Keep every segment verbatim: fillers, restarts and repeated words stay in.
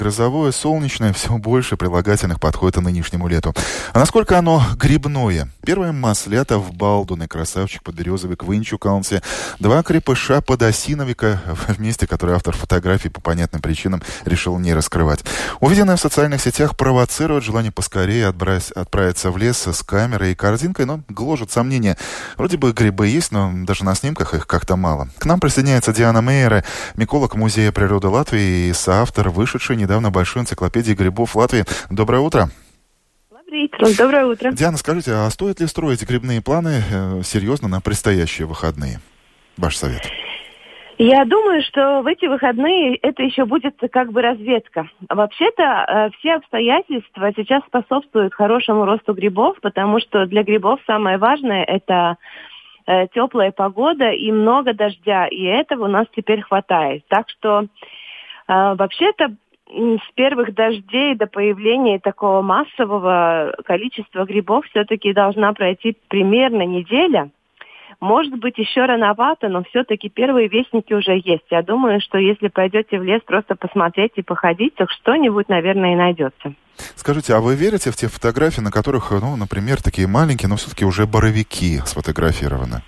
Грозовое, солнечное, все больше прилагательных подходит и нынешнему лету. А насколько оно грибное? Первое маслята в Балдуне, Красавчик, Подберезовик, Вынчукалнсе, два крепыша Подосиновика, в месте, которое автор фотографий по понятным причинам решил не раскрывать. Увиденное в социальных сетях провоцирует желание поскорее отбрать, отправиться в лес с камерой и корзинкой, но гложет сомнения. Вроде бы грибы есть, но даже на снимках их как-то мало. К нам присоединяется Диана Мейере, миколог Музея природы Латвии и соавтор вышедшей недавно большой энциклопедии грибов Латвии. Доброе утро. Доброе утро. Диана, скажите, а стоит ли строить грибные планы э, серьезно на предстоящие выходные? Ваш совет. Я думаю, что в эти выходные это еще будет как бы разведка. Вообще-то э, все обстоятельства сейчас способствуют хорошему росту грибов, потому что для грибов самое важное – это э, теплая погода и много дождя, и этого у нас теперь хватает. Так что э, вообще-то с первых дождей до появления такого массового количества грибов все-таки должна пройти примерно неделя. Может быть, еще рановато, но все-таки первые вестники уже есть. Я думаю, что если пойдете в лес просто посмотреть и походить, то что-нибудь, наверное, и найдется. Скажите, а вы верите в те фотографии, на которых, ну, например, такие маленькие, но все-таки уже боровики сфотографированы?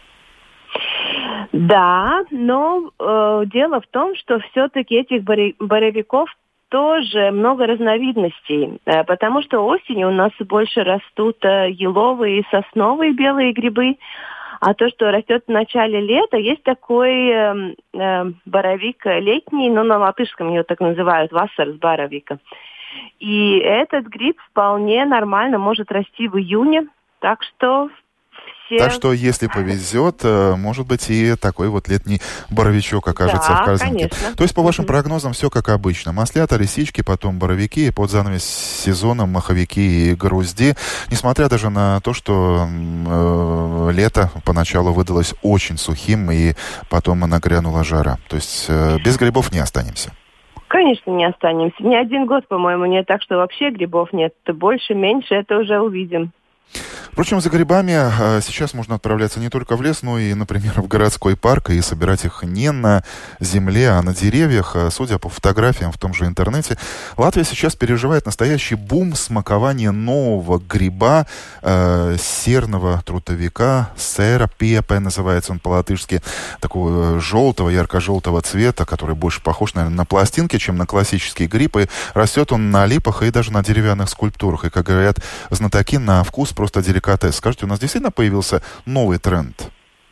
Да, но э, дело в том, что все-таки этих боровиков тоже много разновидностей, потому что осенью у нас больше растут еловые и сосновые белые грибы, а то, что растет в начале лета, есть такой э, э, боровик летний, но на латышском его так называют, вассарс боровика. И этот гриб вполне нормально может расти в июне, так что... Так что, если повезет, может быть, и такой вот летний боровичок окажется да, в корзинке. Конечно. То есть, по вашим прогнозам, все как обычно. Маслята, лисички, потом боровики, и под занавес сезона маховики и грузди. Несмотря даже на то, что э, лето поначалу выдалось очень сухим, и потом нагрянула жара. То есть, э, без грибов не останемся. Конечно, не останемся. Ни один год, по-моему, нет. Так что вообще грибов нет. Больше, меньше, это уже увидим. Впрочем, за грибами сейчас можно отправляться не только в лес, но и, например, в городской парк и собирать их не на земле, а на деревьях. Судя по фотографиям в том же интернете, Латвия сейчас переживает настоящий бум смакования нового гриба, э, серного трутовика, сера пепе, называется он по-латышски, такого желтого, ярко-желтого цвета, который больше похож, наверное, на пластинки, чем на классический гриб. И растет он на липах и даже на деревянных скульптурах. И, как говорят знатоки, на вкус просто деликатес. Скажите, у нас действительно появился новый тренд?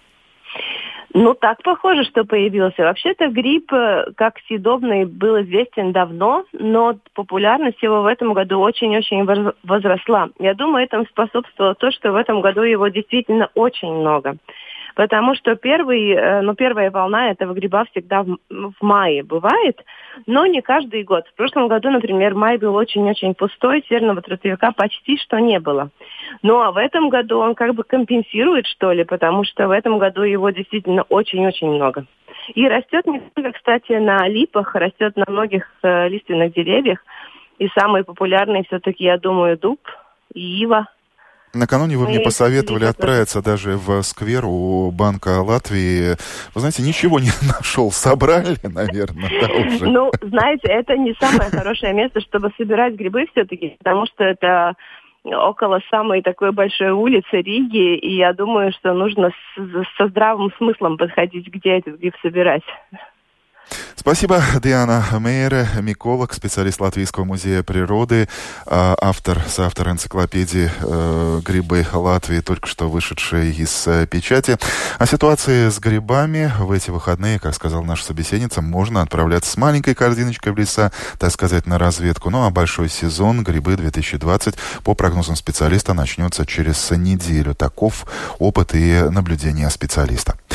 Ну, так похоже, что появился. Вообще-то гриб, как съедобный, был известен давно, но популярность его в этом году очень-очень возросла. Я думаю, этому способствовало то, что в этом году его действительно очень много. Потому что первый, ну, первая волна этого гриба всегда в, в мае бывает, но не каждый год. В прошлом году, например, май был очень-очень пустой, серного трутовика почти что не было. Ну, а в этом году он как бы компенсирует, что ли, потому что в этом году его действительно очень-очень много. И растет не только, кстати, на липах, растет на многих э, лиственных деревьях. И самые популярные все-таки, я думаю, дуб и ива. Накануне вы мне посоветовали отправиться даже в сквер у Банка Латвии. Вы знаете, ничего не нашел. Собрали, наверное, да, уже? Ну, знаете, это не самое хорошее место, чтобы собирать грибы все-таки, потому что это около самой такой большой улицы Риги, и я думаю, что нужно со здравым смыслом подходить, где этот гриб собирать. Спасибо, Диана Мейере, миколог, специалист Латвийского музея природы, автор, соавтор энциклопедии «Грибы Латвии», только что вышедшей из печати. О ситуации с грибами в эти выходные, как сказала наша собеседница, можно отправляться с маленькой корзиночкой в леса, так сказать, на разведку. Ну а большой сезон «Грибы две тысячи двадцать», по прогнозам специалиста, начнется через неделю. Таков опыт и наблюдения специалиста.